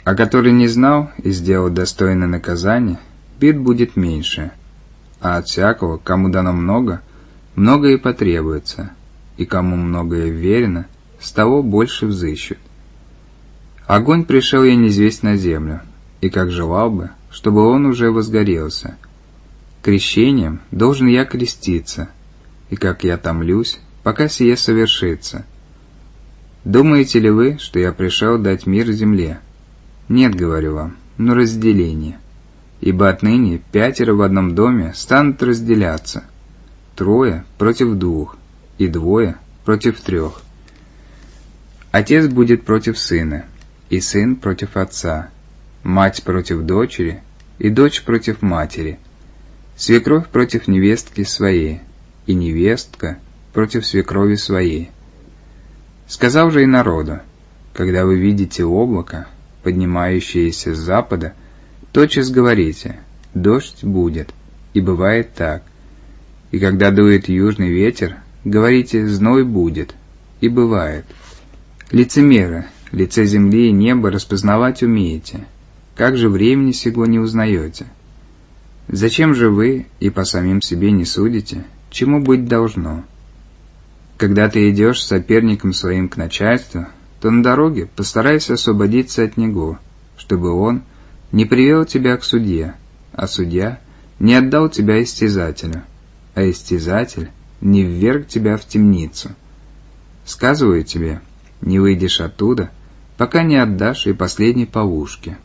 А который не знал и сделал достойное наказание, бед будет меньше. А от всякого, кому дано много, многое и потребуется, и кому многое верено, с того больше взыщут. Огонь пришел я незвесть на землю, и как желал бы, чтобы он уже возгорелся. Крещением должен я креститься, и как я томлюсь, пока сие совершится. Думаете ли вы, что я пришел дать мир земле? Нет, говорю вам, но разделение. Ибо отныне 5 в одном доме станут разделяться, 3 против 2, и 2 против 3. Отец будет против сына, и сын против отца, мать против дочери, и дочь против матери, свекровь против невестки своей, и невестка против свекрови своей. Сказал же и народу: когда вы видите облако, поднимающееся с запада, тотчас говорите: дождь будет, и бывает так. И когда дует южный ветер, говорите: зной будет, и бывает. Лицемеры, лице земли и неба распознавать умеете, как же времени сего не узнаете? Зачем же вы и по самим себе не судите, чему быть должно? Когда ты идешь с соперником своим к начальству, то на дороге постарайся освободиться от него, чтобы он не привел тебя к судье, а судья не отдал тебя истязателю, а истязатель не вверг тебя в темницу. Сказываю тебе, не выйдешь оттуда, пока не отдашь и последней полушки.